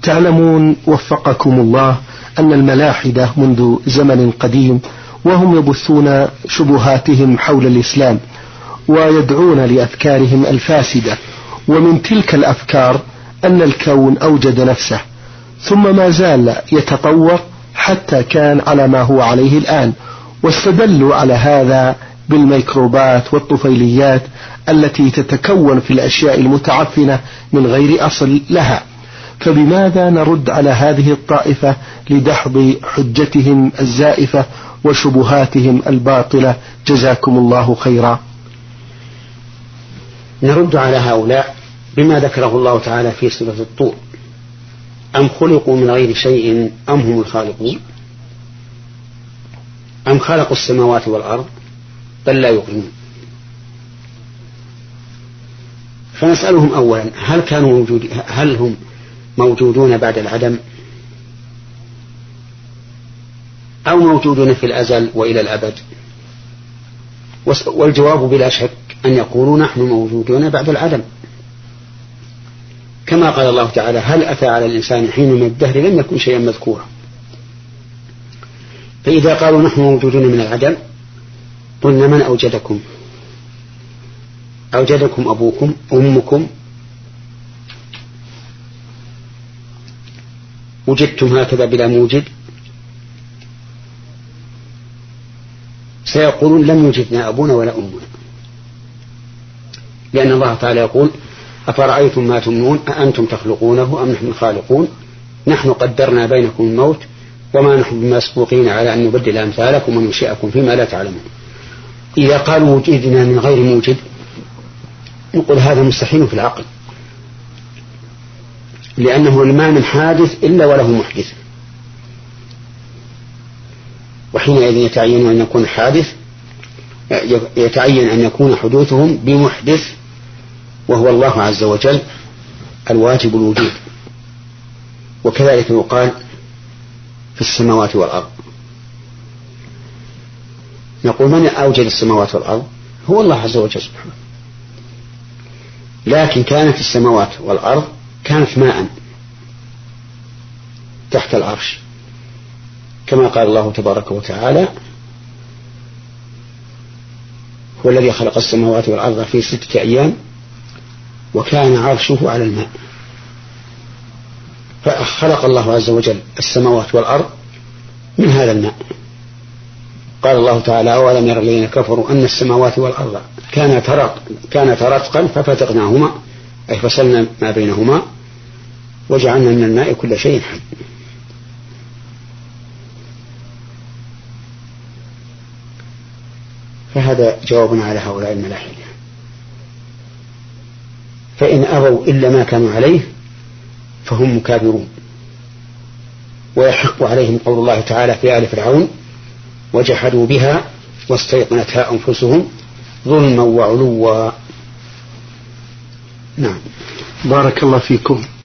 تعلمون وفقكم الله أن الملاحدة منذ زمن قديم وهم يبثون شبهاتهم حول الإسلام ويدعون لأفكارهم الفاسدة، ومن تلك الأفكار أن الكون أوجد نفسه ثم ما زال يتطور حتى كان على ما هو عليه الآن، واستدلوا على هذا بالميكروبات والطفيليات التي تتكون في الأشياء المتعفنة من غير أصل لها. فبماذا نرد على هذه الطائفة لدحض حجتهم الزائفة وشبهاتهم الباطلة؟ جزاكم الله خيرا. نرد على هؤلاء بما ذكره الله تعالى في سورة الطور: أم خلقوا من غير شيء أم هم الخالقون أم خلقوا السماوات والأرض بل لا يوقنون. فنسألهم أولا: هل هم موجودون بعد العدم أو موجودون في الأزل وإلى الأبد؟ والجواب بلا شك أن يقولوا نحن موجودون بعد العدم، كما قال الله تعالى: هل أتى على الإنسان حين من الدهر لم يكن شيئا مذكورا. فإذا قالوا نحن موجودون من العدم قلنا: من أوجدكم؟ أوجدكم أبوكم أمكم؟ وجدتم هكذا بلا موجد؟ سيقولون: لم يوجدنا أبونا ولا أمنا، لأن الله تعالى يقول: أفرأيتم ما تمنون أأنتم تخلقونه أم نحن الخالقون نحن قدرنا بينكم الموت وما نحن بمسبوقين على أن نبدل أمثالكم وننشئكم فيما لا تعلمون. إذا قالوا وجدنا من غير موجد نقول هذا مستحيل في العقل، لأنه ما من حادث إلا وله محدث، وحينئذ يتعين أن يكون حادث، يتعين أن يكون حدوثهم بمحدث وهو الله عز وجل الواجب الوجود. وكذلك يقال في السماوات والأرض، نقول: من أوجد السماوات والأرض؟ هو الله عز وجل سبحانه. لكن كانت السماوات والأرض كانت ماء تحت العرش، كما قال الله تبارك وتعالى: هو الذي خلق السماوات والأرض في 6 أيام وكان عرشه على الماء. فخلق الله عز وجل السماوات والأرض من هذا الماء. قال الله تعالى: أولم ير الذين كفروا أن السماوات والأرض كانتا رتقا ففتقناهما، أي فصلنا ما بينهما وجعلنا من الماء كل شيء حي. فهذا جواب على هؤلاء الملاحدة. فإن أبوا إلا ما كانوا عليه فهم مكابرون، ويحق عليهم قول الله تعالى في آل فرعون: وجحدوا بها واستيقنتها أنفسهم ظلما وعلوا. نعم. بارك الله فيكم.